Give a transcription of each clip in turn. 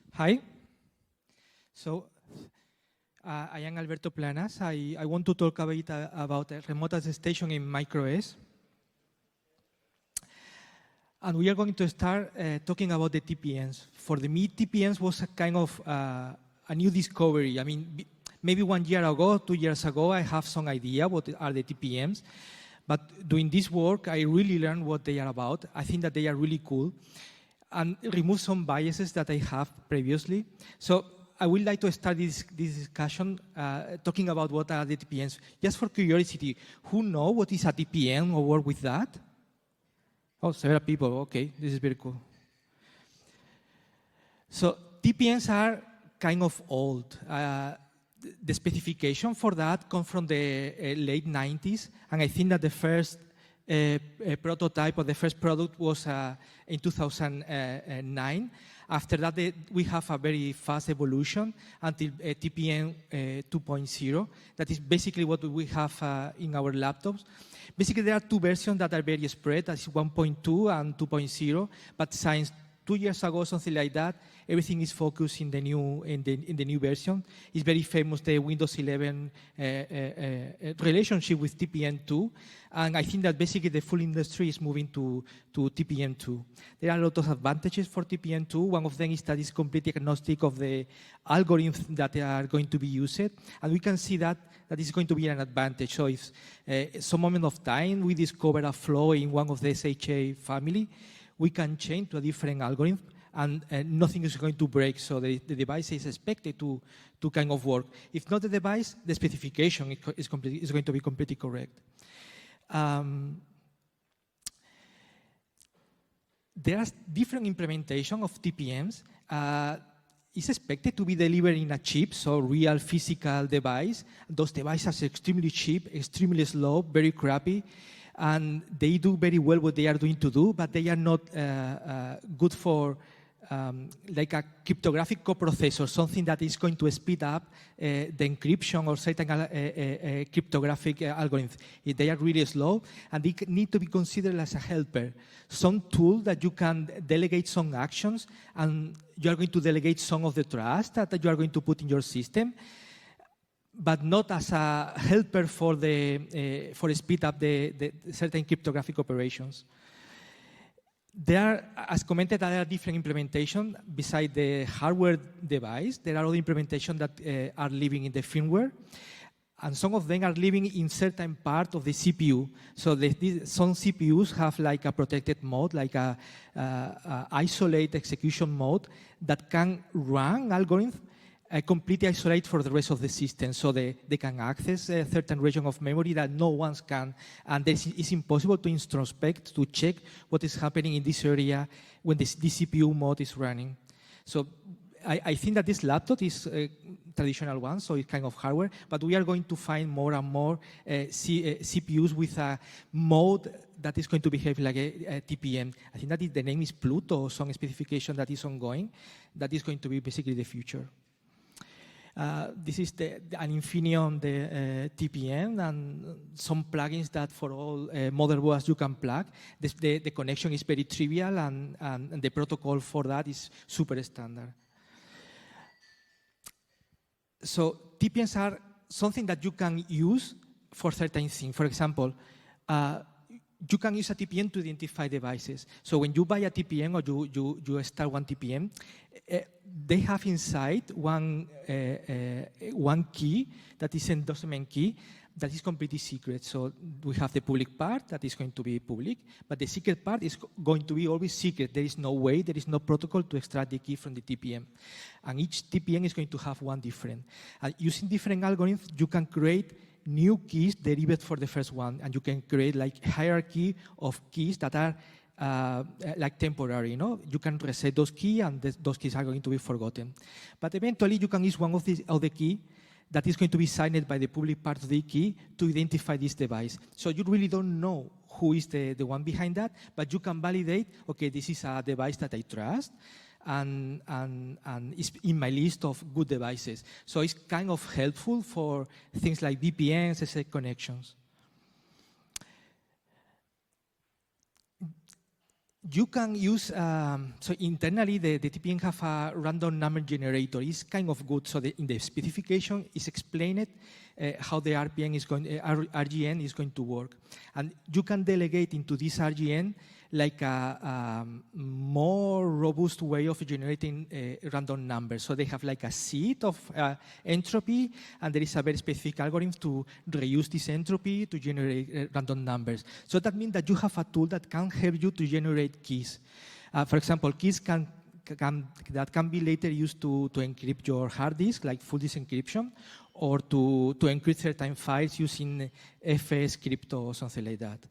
Hi. So, I am Alberto Planas. I want to talk a bit about a remote station in MicroOS. And we are going to start talking about the TPMs. For me, TPMs was a kind of a new discovery. I mean, maybe 1 year ago, 2 years ago, I have some idea what are the TPMs. But doing this work, I really learned what they are about. I think that they are really cool. And remove some biases that I have previously. So I would like to start this discussion talking about what are the TPMs. Just for curiosity, who know what is a TPM or work with that? Oh, several people. Okay, this is very cool. So TPMs are kind of old. The specification for that comes from the late 90s, and I think that the first prototype or the first product was in 2009. After that, we have a very fast evolution until TPM 2.0. That is basically what we have in our laptops. Basically, there are two versions that are very spread. That's 1.2 and 2.0. But since 2 years ago, something like that, everything is focused in the new version. It's very famous, the Windows 11 relationship with TPM2, and I think that basically the full industry is moving to TPM2. There are a lot of advantages for TPM2. One of them is that it's completely agnostic of the algorithms that are going to be used, and we can see that is going to be an advantage. So if some moment of time we discover a flaw in one of the SHA family, we can change to a different algorithm, and nothing is going to break. So the device is expected to kind of work. If not the device, the specification is going to be completely correct. There are different implementation of TPMs. It's expected to be delivered in a chip, so real physical device. Those devices are extremely cheap, extremely slow, very crappy. And they do very well what they are doing to do, but they are not good for like a cryptographic coprocessor, something that is going to speed up the encryption or certain cryptographic algorithms. They are really slow, and they need to be considered as a helper, some tool that you can delegate some actions, and you are going to delegate some of the trust that you are going to put in your system, but not as a helper for speed up the certain cryptographic operations. There are, as commented, there are different implementations beside the hardware device. There are other implementations that are living in the firmware, and some of them are living in certain part of the CPU. So some CPUs have like a protected mode, like a isolate execution mode that can run algorithms completely isolate for the rest of the system, so they can access a certain region of memory that no one can, and it's impossible to introspect, to check what is happening in this area when the CPU mode is running. So I think that this laptop is a traditional one, so it's kind of hardware, but we are going to find more and more CPUs with a mode that is going to behave like a TPM. I think that the name is Pluto, some specification that is ongoing, that is going to be basically the future. This is an Infineon TPM, and some plugins that for all motherboards you can plug. The connection is very trivial, and the protocol for that is super standard. So TPMs are something that you can use for certain things. For example, you can use a TPM to identify devices. So when you buy a TPM or you start one TPM, they have inside one key that is endorsement key that is completely secret. So we have the public part that is going to be public, but the secret part is going to be always secret. There is no way, there is no protocol to extract the key from the TPM. And each TPM is going to have one different. Using different algorithms, you can create new keys derived for the first one, and you can create like hierarchy of keys that are like temporary, You can reset those keys, and those keys are going to be forgotten. But eventually, you can use one of the key that is going to be signed by the public part of the key to identify this device. So you really don't know who is the one behind that, but you can validate, okay, this is a device that I trust, and it's in my list of good devices. So it's kind of helpful for things like VPNs, SSL connections. you can use, so internally the TPM have a random number generator. It's kind of good. So in the specification is explained how the RGN is going to work. And you can delegate into this RGN like a more robust way of generating random numbers. So they have like a seed of entropy, and there is a very specific algorithm to reuse this entropy to generate random numbers. So that means that you have a tool that can help you to generate keys. For example, keys that can be later used to encrypt your hard disk, like full disk encryption, or to encrypt certain files using FS crypto or something like that.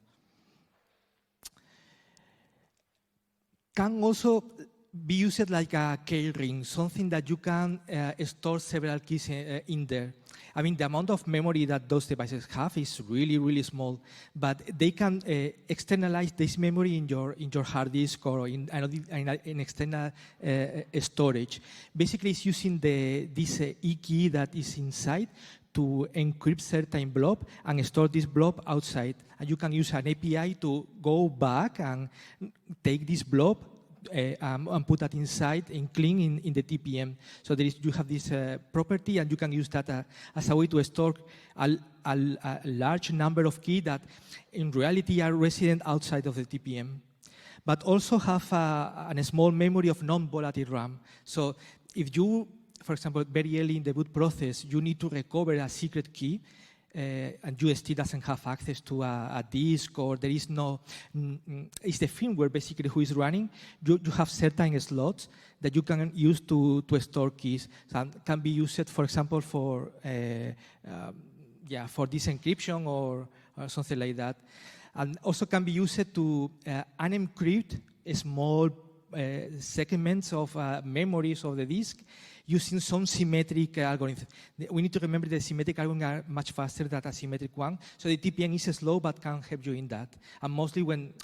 Can also be used like a key ring, something that you can store several keys in there. I mean, the amount of memory that those devices have is really, really small, but they can externalize this memory in your hard disk or in external storage. Basically, it's using this E key that is inside to encrypt certain blob and store this blob outside. And you can use an API to go back and take this blob and put that inside and clean in the TPM. So you have this property, and you can use that as a way to store a large number of keys that in reality are resident outside of the TPM. But also have a small memory of non-volatile RAM. So if you, for example, very early in the boot process, you need to recover a secret key, and UST doesn't have access to a disk, or there is no, it's the firmware basically who is running, you have certain slots that you can use to store keys. So can be used, for example, for this encryption or something like that. And also can be used to unencrypt small segments of memories of the disk using some symmetric algorithms. We need to remember the symmetric algorithms are much faster than a symmetric one. So the TPM is slow, but can help you in that. And mostly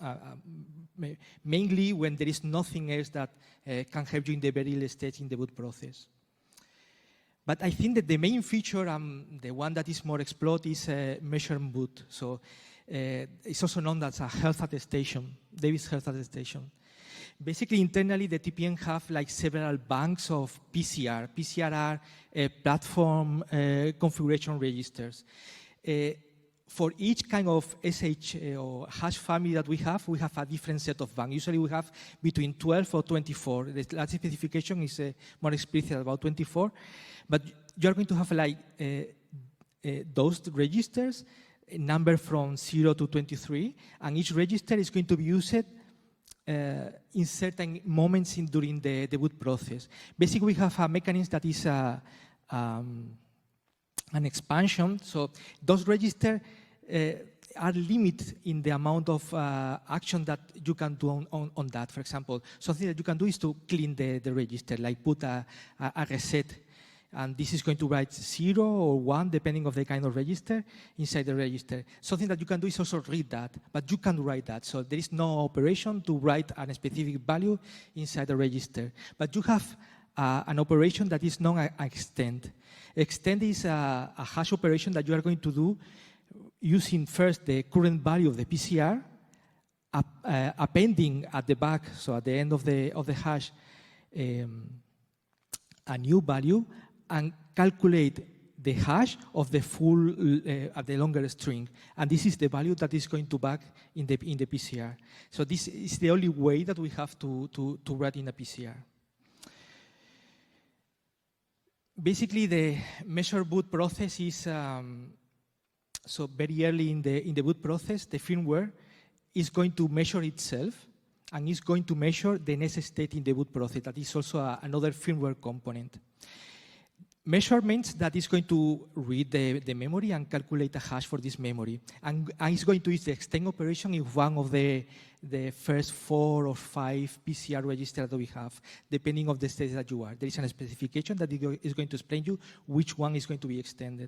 mainly when there is nothing else that can help you in the very early stage in the boot process. But I think that the main feature, the one that is more explored, is measured boot. So it's also known as a health attestation, Davis health attestation. Basically, internally, the TPM have like several banks of PCR. PCR are platform configuration registers. For each kind of SH or hash family that we have a different set of banks. Usually we have between 12 or 24. The last specification is more explicit about 24. But you're going to have like those registers, a number from 0 to 23, and each register is going to be used in certain moments during the boot process. Basically, we have a mechanism that is an expansion. So those registers are limited in the amount of action that you can do on that. For example, something that you can do is to clean the register, like put a reset. And this is going to write 0 or 1, depending on the kind of register, inside the register. Something that you can do is also read that, but you can't write that. So there is no operation to write a specific value inside the register. But you have an operation that is known as extend. Extend is a hash operation that you are going to do using first the current value of the PCR, appending at the back, so at the end of the hash, a new value, and calculate the hash of the full, the longer string. And this is the value that is going to back in the PCR. So this is the only way that we have to write in a PCR. Basically, the measure boot process is, so very early in the boot process, the firmware is going to measure itself, and is going to measure the next state in the boot process. That is also another firmware component. Measure means that it's going to read the memory and calculate a hash for this memory. And it's going to use the extend operation in one of the first 4 or 5 PCR registers that we have, depending on the state that you are. There is a specification that is going to explain you which one is going to be extended.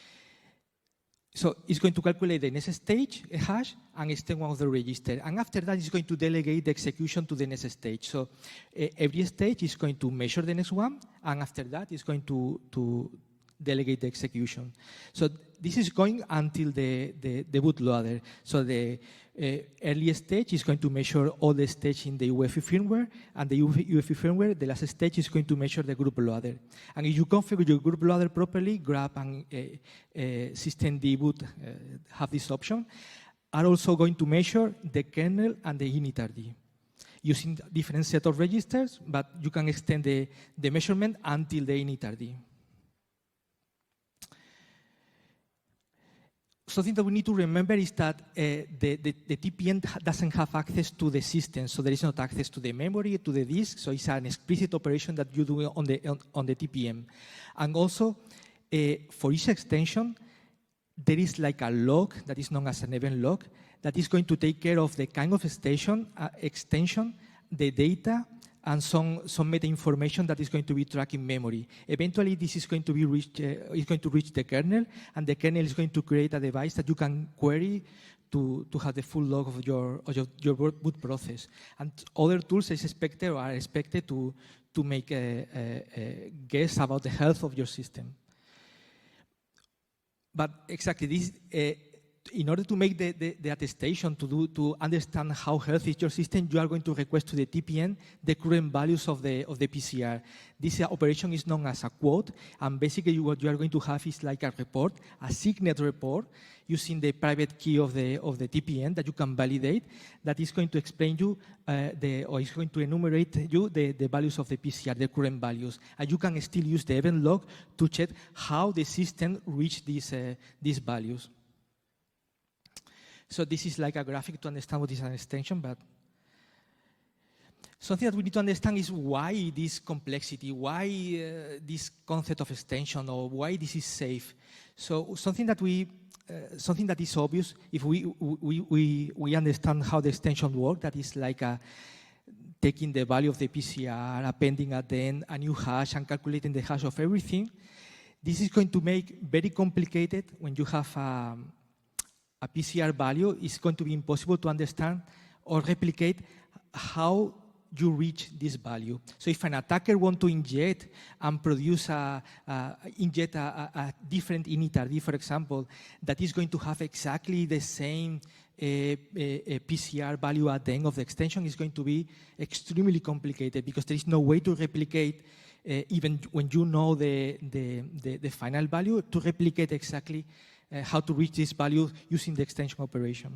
So it's going to calculate the next stage, a hash, and extend one of the register. And after that, it's going to delegate the execution to the next stage. So every stage is going to measure the next one, and after that, it's going to delegate the execution. So this is going until the bootloader. So early stage is going to measure all the stage in the UEFI firmware, and the UEFI firmware, the last stage is going to measure the group loader. And if you configure your group loader properly, grab and system dboot have this option, are also going to measure the kernel and the initrd using different set of registers, but you can extend the measurement until the initrd. Something that we need to remember is that the TPM doesn't have access to the system, so there is not access to the memory, to the disk, so it's an explicit operation that you do on the TPM. And also, for each extension, there is like a log that is known as an event log that is going to take care of the kind of extension, the data, and some meta information that is going to be tracked in memory. Eventually, this is going to be reach the kernel, and the kernel is going to create a device that you can query to have the full log of your boot process. And other tools are expected to make a guess about the health of your system. But exactly this. In order to make the attestation, to understand how healthy is your system, you are going to request to the TPM the current values of the PCR. This operation is known as a quote, and basically what you are going to have is like a report, a signet report, using the private key of the TPM that you can validate, that is going to explain you, or is going to enumerate you the values of the PCR, the current values. And you can still use the event log to check how the system reached these values. So this is like a graphic to understand what is an extension, but something that we need to understand is why this complexity, why this concept of extension, or why this is safe. So something that is obvious if we understand how the extension works, that is like taking the value of the PCR, appending at the end a new hash, and calculating the hash of everything. This is going to make very complicated when you have a PCR value. Is going to be impossible to understand or replicate how you reach this value. So if an attacker wants to inject and produce a different initrd, for example, that is going to have exactly the same PCR value at the end of the extension, is going to be extremely complicated, because there is no way to replicate, even when you know the final value, to replicate exactly how to reach this value using the extension operation.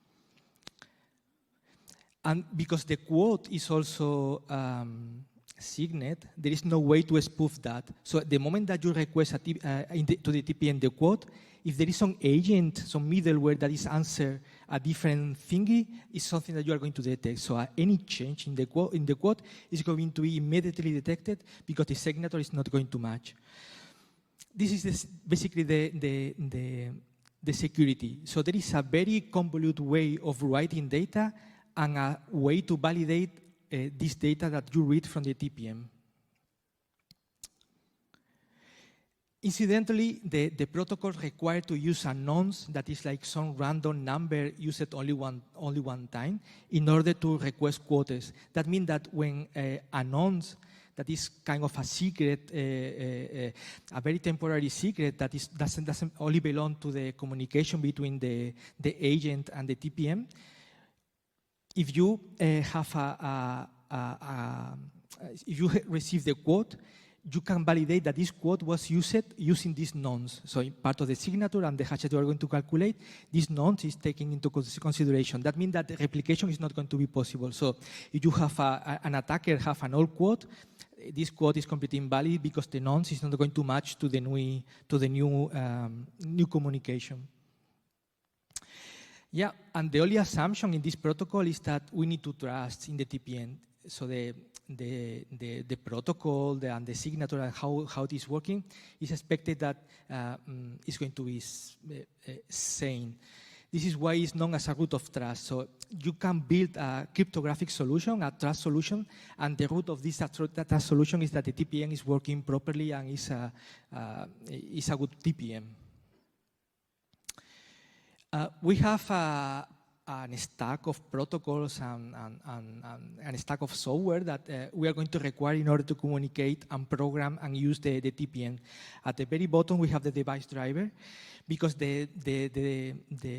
And because the quote is also signet, there is no way to spoof that. So the moment that you request to the TPM the quote, if there is some agent, some middleware that is answer a different thingy, is something that you are going to detect. So any change in the quote is going to be immediately detected, because the signature is not going to match. This is basically the security. So there is a very convoluted way of writing data and a way to validate this data that you read from the TPM. Incidentally, the protocol required to use a nonce, that is like some random number used only one time, in order to request quotes. That means that when a nonce that is kind of a secret, a very temporary secret that doesn't only belong to the communication between the agent and the TPM. If you if you receive the quote, you can validate that this quote was used using this nonce. So in part of the signature and the hash that you are going to calculate, this nonce is taken into consideration. That means that the replication is not going to be possible. So if you have an attacker have an old quote, this quote is completely invalid, because the nonce is not going to match to the new communication. Yeah, and the only assumption in this protocol is that we need to trust in the TPM. So the protocol and the signature and how it is working is expected that it's going to be sane. This is why it's known as a root of trust. So you can build a cryptographic solution, a trust solution, and the root of this trust solution is that the TPM is working properly and is a good TPM. We have a a stack of protocols and a stack of software that we are going to require in order to communicate and program and use the TPM. At the very bottom, we have the device driver, because today's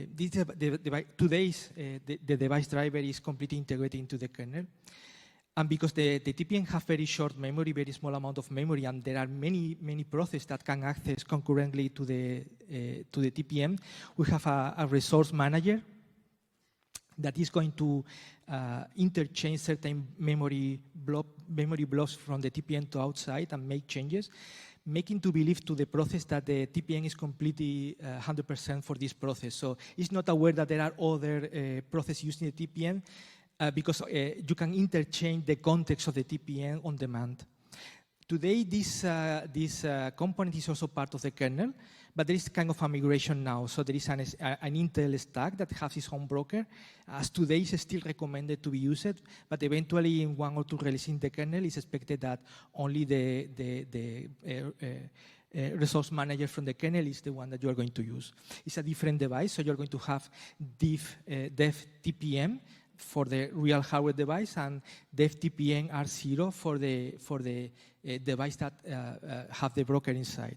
the device driver is completely integrated into the kernel. And because the TPM have very short memory, very small amount of memory, and there are many processes that can access concurrently to the TPM, we have a resource manager that is going to interchange certain memory blocks from the TPM to outside and make changes, making to believe to the process that the TPM is completely 100% for this process. So it's not aware that there are other processes using the TPM, because you can interchange the context of the TPM on demand. Today, this component is also part of the kernel, but there is kind of a migration now. So there is an Intel stack that has its own broker. As today, it's still recommended to be used, but eventually in 1 or 2 releases in the kernel, it's expected that only the resource manager from the kernel is the one that you are going to use. It's a different device, so you're going to have dev TPM for the real hardware device, and dev TPM R0 for the device that have the broker inside.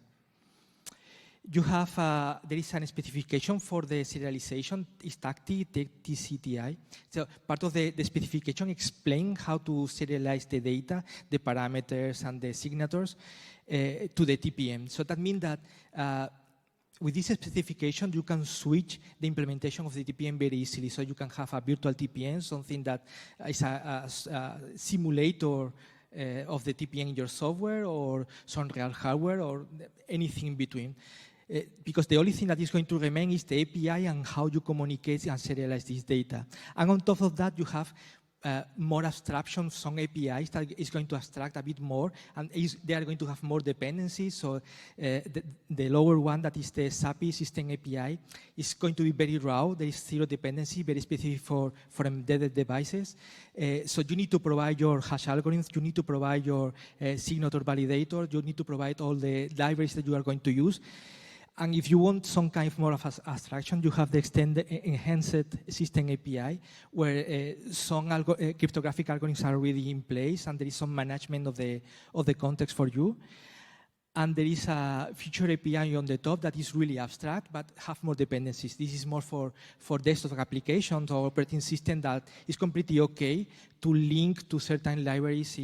You have there is a specification for the serialization. It's TCTI. So part of the specification explains how to serialize the data, the parameters, and the signatures to the TPM. So that means that with this specification, you can switch the implementation of the TPM very easily. So you can have a virtual TPM, something that is a simulator of the TPM in your software, or some real hardware, or anything in between. Because the only thing that is going to remain is the API and how you communicate and serialize this data. And on top of that, you have more abstraction, some APIs that is going to abstract a bit more, and they are going to have more dependencies. So the lower one, that is the SAPI system API, is going to be very raw. There is zero dependency, very specific for embedded devices. So you need to provide your hash algorithms, you need to provide your signature validator, you need to provide all the libraries that you are going to use. And if you want some kind of more of abstraction, you have the extended enhanced system API, where some cryptographic algorithms are already in place, and there is some management of the context for you. And there is a feature API on the top that is really abstract, but have more dependencies. This is more for desktop applications or operating system that is completely okay to link to certain libraries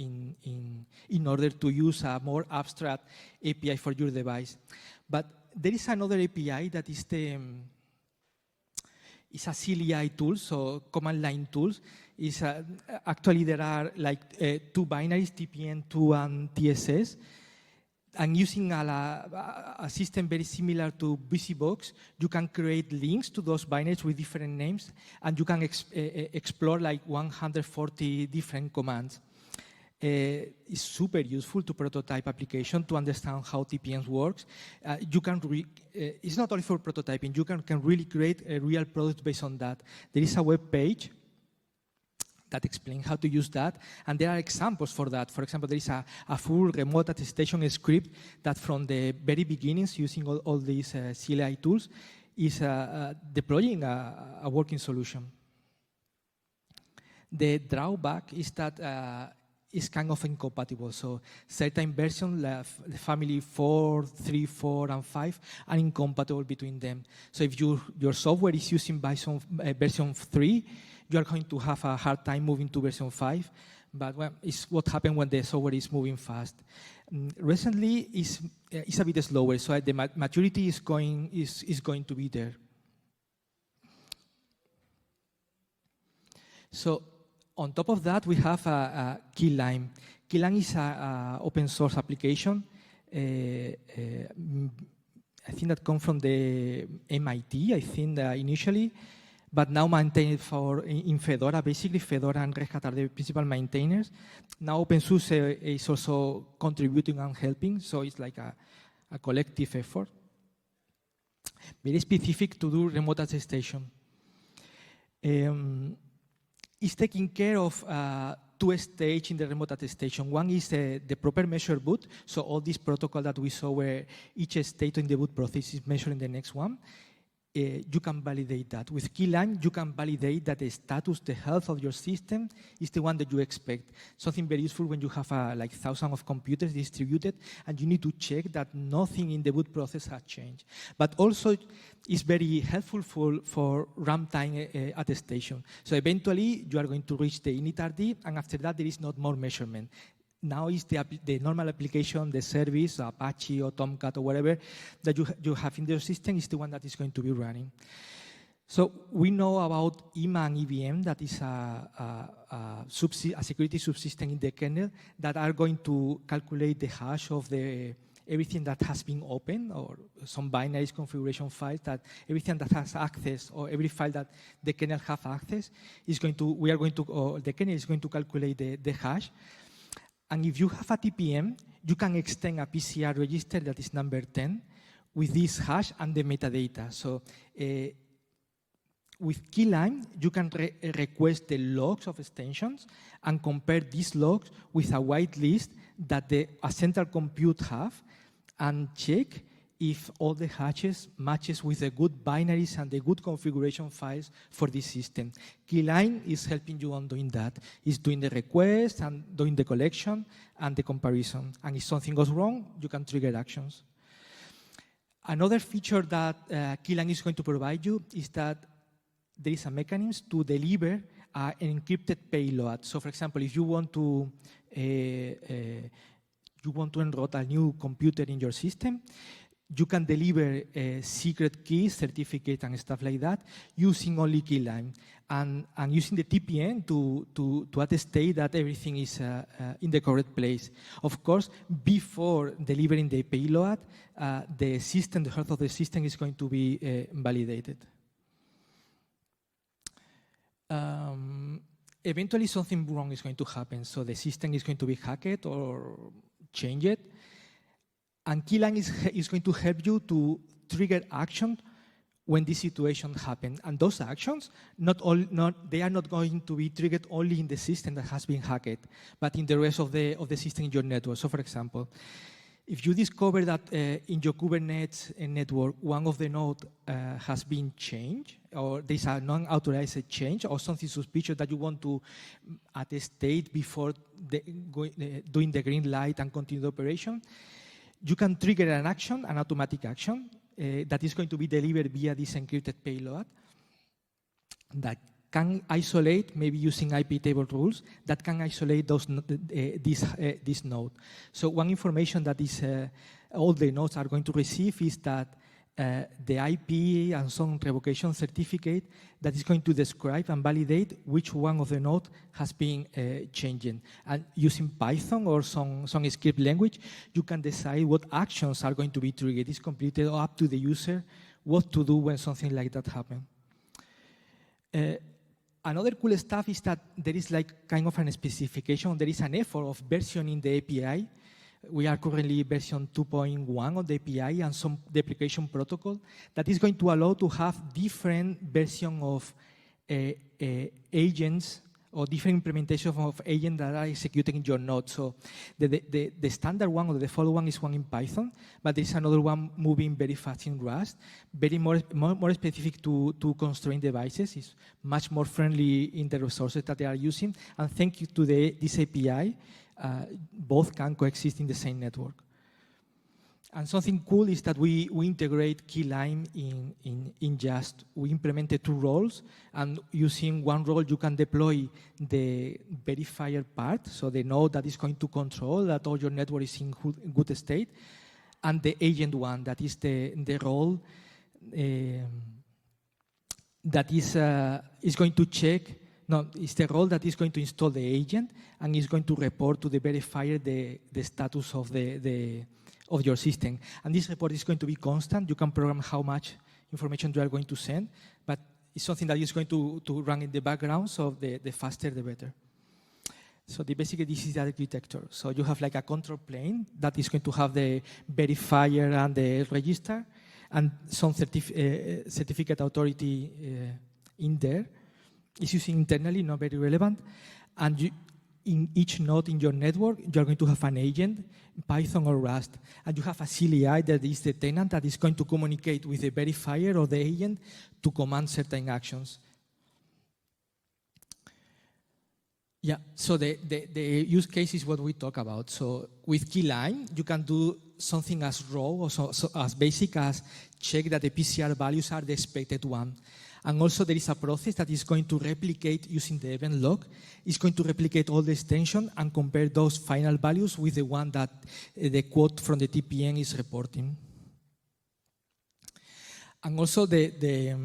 in order to use a more abstract API for your device. But there is another API that is it's a CLI tool, so command line tools. Actually, there are like 2 binaries, TPM2 and TSS. And using a system very similar to BusyBox, you can create links to those binaries with different names, and you can explore like 140 different commands. It's super useful to prototype application to understand how TPM works. You can it's not only for prototyping, you can really create a real product based on that. There is a web page that explains how to use that, and there are examples for that. For example, there is a full remote attestation script that from the very beginnings, using all these CLI tools, is deploying a working solution. The drawback is that it's kind of incompatible. So certain versions, the family 4, 3, 4, and 5, are incompatible between them. So if your software is using version 3, you are going to have a hard time moving to version 5. But well, it's what happens when the software is moving fast. Recently, it's a bit slower, so the maturity is going to be there. So on top of that, we have Keylime. Keylime is an open source application. I think that comes from the MIT, I think initially, but now maintained in Fedora. Basically, Fedora and Red Hat are the principal maintainers. Now OpenSUSE is also contributing and helping, so it's like a collective effort. Very specific to do remote attestation. Is taking care of 2 stages in the remote attestation. One is the proper measure boot, so all this protocol that we saw where each state in the boot process is measuring the next one. you can validate that. With Keylime, you can validate that the status, the health of your system is the one that you expect. Something very useful when you have like thousands of computers distributed and you need to check that nothing in the boot process has changed. But also, it's very helpful for runtime attestation. So eventually, you are going to reach the initrd, and after that, there is not more measurement. Now is the normal application, the service, Apache or Tomcat or whatever that you have in your system is the one that is going to be running. So we know about EMA and EVM, that is a security subsystem in the kernel that are going to calculate the hash of everything that has been opened, or some binaries configuration files, that everything that has access, or every file that the kernel has access is going to, the kernel is going to calculate the hash. And if you have a TPM, you can extend a PCR register that is number 10 with this hash and the metadata. So with Keylime, you can request the logs of extensions and compare these logs with a whitelist that a central compute have and check if all the hashes matches with the good binaries and the good configuration files for this system. Keylime is helping you on doing that. It's doing the request and doing the collection and the comparison. And if something goes wrong, you can trigger actions. Another feature that Keylime is going to provide you is that there is a mechanism to deliver an encrypted payload. So for example, if you want to enroll a new computer in your system, you can deliver secret keys, certificate, and stuff like that using only Keylime and using the TPM to attestate that everything is in the correct place. Of course, before delivering the payload, the system, the health of the system is going to be validated. Eventually, something wrong is going to happen. So the system is going to be hacked or changed. And Keylime is going to help you to trigger action when this situation happens. And those actions, they are not going to be triggered only in the system that has been hacked, but in the rest of the system in your network. So for example, if you discover that in your Kubernetes network, one of the nodes has been changed, or there's a non-authorized change, or something suspicious that you want to attestate before doing the green light and continue the operation, you can trigger an action, an automatic action, that is going to be delivered via this encrypted payload that can isolate, maybe using IP table rules, that can isolate this node. So one information that all the nodes are going to receive is that the IP and some revocation certificate that is going to describe and validate which one of the nodes has been changing. And using Python or some script language, you can decide what actions are going to be triggered. It's completely up to the user what to do when something like that happens. Another cool stuff is that there is like kind of an specification. There is an effort of versioning the API. We are currently version 2.1 of the API and some deprecation protocol that is going to allow to have different versions of agents or different implementations of agents that are executed in your node. So the standard one or the default one is one in Python, but there's another one moving very fast in Rust, very more specific to constrained devices. It's much more friendly in the resources that they are using. And thank you to this API, both can coexist in the same network. And something cool is that we integrate Keylime in Just. We implemented 2 roles, and using one role, you can deploy the verifier part, so the node that is going to control that all your network is in good state, and the agent one, that is the role that is going to check. No, it's the role that is going to install the agent and is going to report to the verifier the status of your system. And this report is going to be constant. You can program how much information you are going to send, but it's something that is going to run in the background, so the faster the better. So basically this is the architecture. So you have like a control plane that is going to have the verifier and the register and some certificate authority in there. It's using internally, not very relevant. And in each node in your network, you're going to have an agent, Python or Rust, and you have a CLI that is the tenant that is going to communicate with the verifier or the agent to command certain actions. Yeah, so the use case is what we talk about. So with Keyline, you can do something as raw or so as basic as check that the PCR values are the expected one. And also there is a process that is going to replicate using the event log. It's going to replicate all the extension and compare those final values with the one that the quote from the TPM is reporting. And also there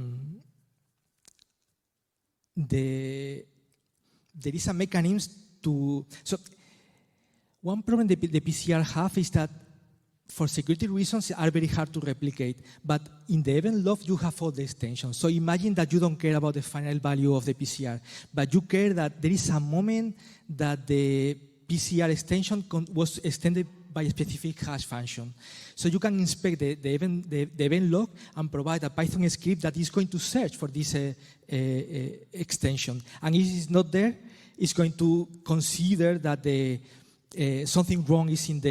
is a mechanism to, so one problem the PCR have is that for security reasons are very hard to replicate, but in the event log you have all the extensions. So imagine that you don't care about the final value of the PCR, but you care that there is a moment that the PCR extension was extended by a specific hash function. So you can inspect the event log and provide a Python script that is going to search for this extension. And if it's not there, it's going to consider that something wrong is in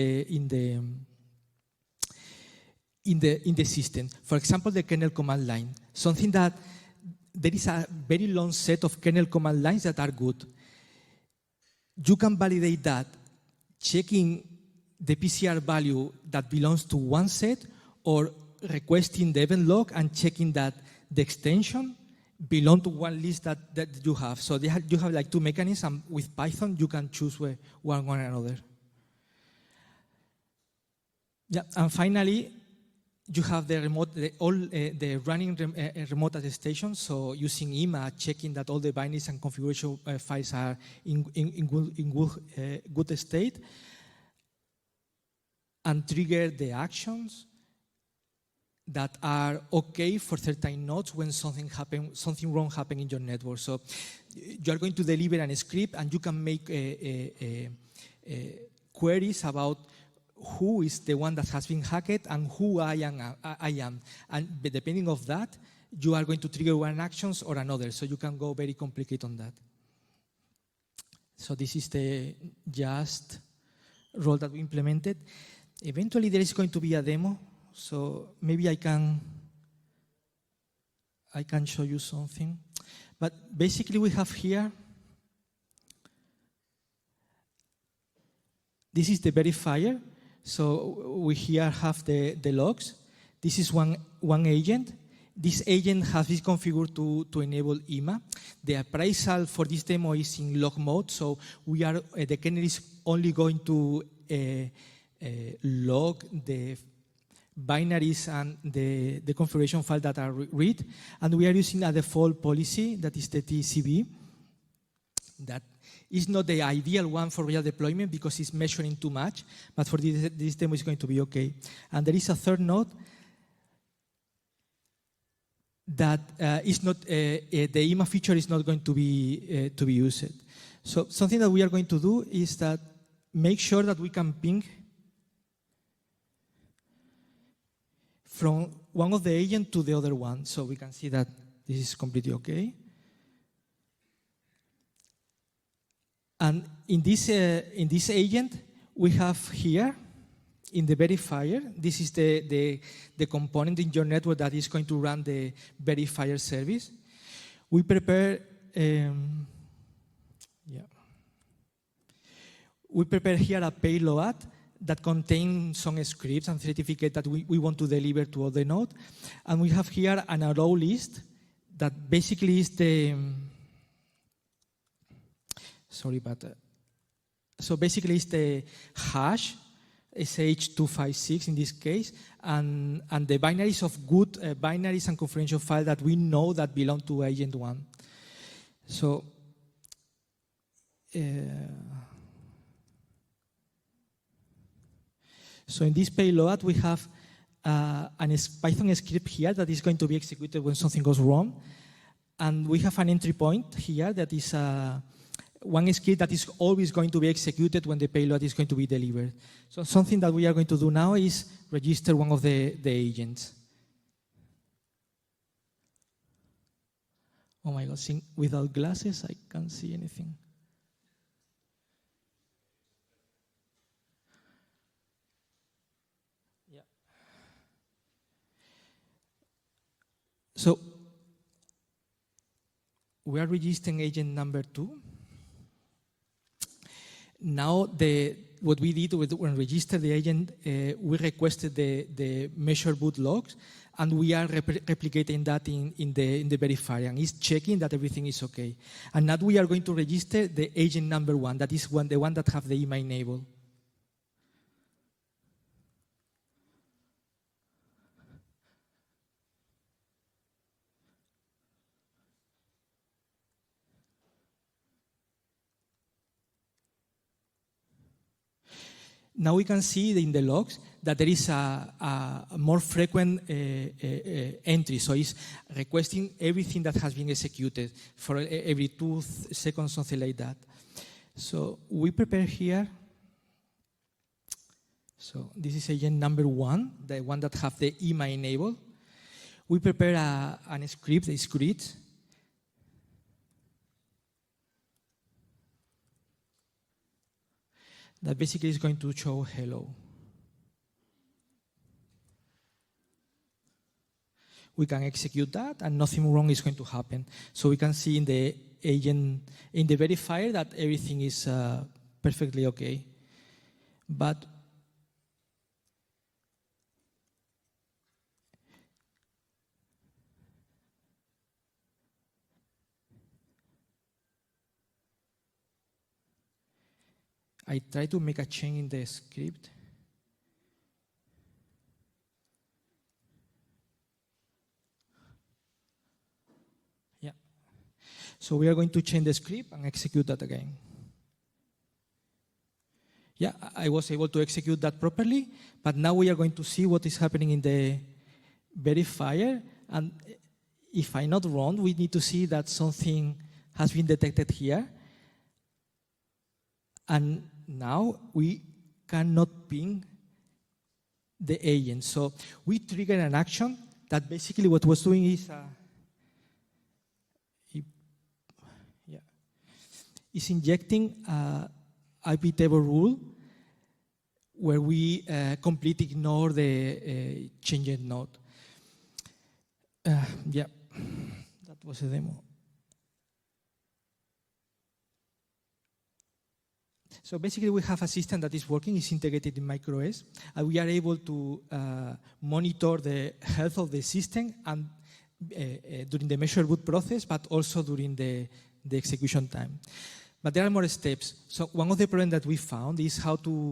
the system. For example, the kernel command line. Something that there is a very long set of kernel command lines that are good. You can validate that checking the PCR value that belongs to one set or requesting the event log and checking that the extension belongs to one list that you have. So you have like two mechanisms. With Python, you can choose one or another. Yeah, and finally, you have the remote, the running remote attestation. So using IMA, checking that all the binaries and configuration files are in good state, and trigger the actions that are okay for certain nodes when something wrong happens in your network. So you are going to deliver a script, and you can make queries about who is the one that has been hacked and who I am. And depending on that, you are going to trigger one actions or another. So you can go very complicated on that. So this is the just role that we implemented. Eventually, there is going to be a demo. So maybe I can show you something. But basically, we have here, this is the verifier. So we here have the logs. This is one agent. This agent has been configured to enable IMA. The appraisal for this demo is in log mode. So we are the kernel is only going to log the binaries and the configuration file that are read. And we are using a default policy that is the TCB. That is not the ideal one for real deployment because it's measuring too much, but for this demo it's going to be okay. And there is a third node that is not, the IMA feature is not going to be used. So something that we are going to do is that make sure that we can ping from one of the agents to the other one. So we can see that this is completely okay. And in this agent, we have here, in the verifier, this is the component in your network that is going to run the verifier service. We prepare, we prepare here a payload that contains some scripts and certificates that we want to deliver to other node. And we have here an arrow list that basically is the, sorry, but so basically it's the hash, SH256 in this case, and the binaries of good binaries and confidential files that we know that belong to agent 1. So so in this payload, we have a Python script here that is going to be executed when something goes wrong. And we have an entry point here that is one script that is always going to be executed when the payload is going to be delivered. So something that we are going to do now is register one of the agents. Oh my God, without glasses, I can't see anything. So we are registering agent number 2. Now, what we did when we registered the agent, we requested the measure boot logs, and we are replicating that in the verifier, and it's checking that everything is okay. And now we are going to register the agent number 1, that is the one that have the IMA enabled. Now we can see in the logs that there is a more frequent entry. So it's requesting everything that has been executed for every 2 seconds, something like that. So we prepare here. So this is agent number 1, the one that have the IMA enabled. We prepare a script, that basically is going to show hello. We can execute that and nothing wrong is going to happen. So we can see in the agent, in the verifier, that everything is perfectly okay. But I try to make a change in the script. Yeah. So we are going to change the script and execute that again. Yeah, I was able to execute that properly, but now we are going to see what is happening in the verifier. And if I'm not wrong, we need to see that something has been detected here. And now we cannot ping the agent. So we trigger an action that basically what was doing is is injecting IP table rule where we completely ignore the changed node. Yeah, that was a demo. So basically, we have a system that is working, is integrated in MicroOS, and we are able to monitor the health of the system and during the measure boot process, but also during the execution time. But there are more steps. So one of the problems that we found is how to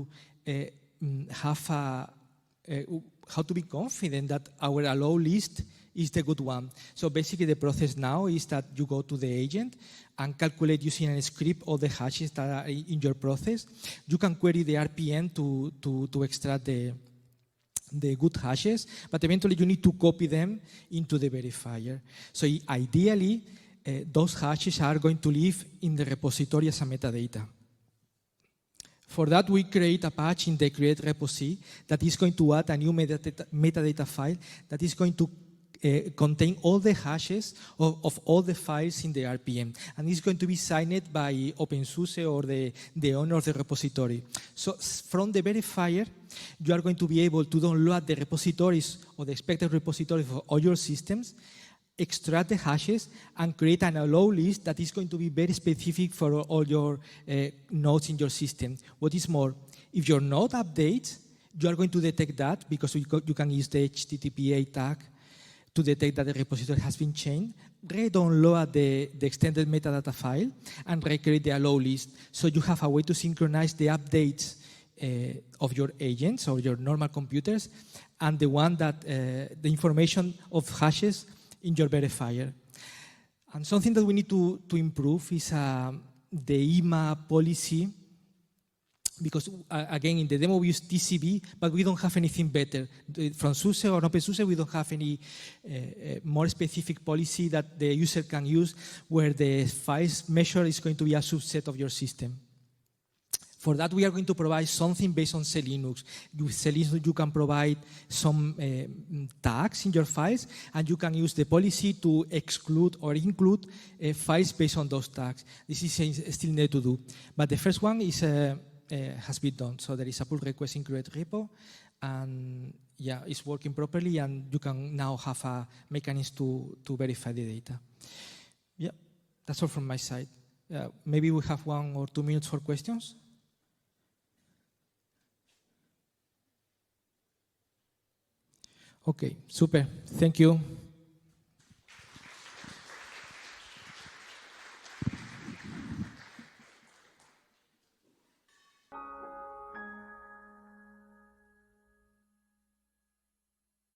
how to be confident that our allow list is the good one. So basically the process now is that you go to the agent and calculate using a script all the hashes that are in your process. You can query the RPM to extract the good hashes, but eventually you need to copy them into the verifier. So ideally, those hashes are going to live in the repository as a metadata. For that, we create a patch in the create repo that is going to add a new metadata file that is going to contain all the hashes of all the files in the RPM. And it's going to be signed by OpenSUSE or the owner of the repository. So from the verifier, you are going to be able to download the repositories or the expected repository for all your systems, extract the hashes, and create an allow list that is going to be very specific for all your nodes in your system. What is more, if your node updates, you are going to detect that because you can use the HTTPA tag to detect that the repository has been changed, re-download the extended metadata file, and recreate the allow list. So you have a way to synchronize the updates of your agents or your normal computers and the one that the information of hashes in your verifier. And something that we need to improve is the IMA policy, because again, in the demo we use TCP, but we don't have anything better. From SUSE or OpenSUSE, we don't have any more specific policy that the user can use where the files measure is going to be a subset of your system. For that, we are going to provide something based on SELinux. With SELinux, you can provide some tags in your files, and you can use the policy to exclude or include files based on those tags. This is still needed to do. But the first one is has been done. So there is a pull request in create repo, and yeah, it's working properly, and you can now have a mechanism to verify the data. Yeah, that's all from my side. Maybe we have 1 or 2 minutes for questions. Okay, super. Thank you.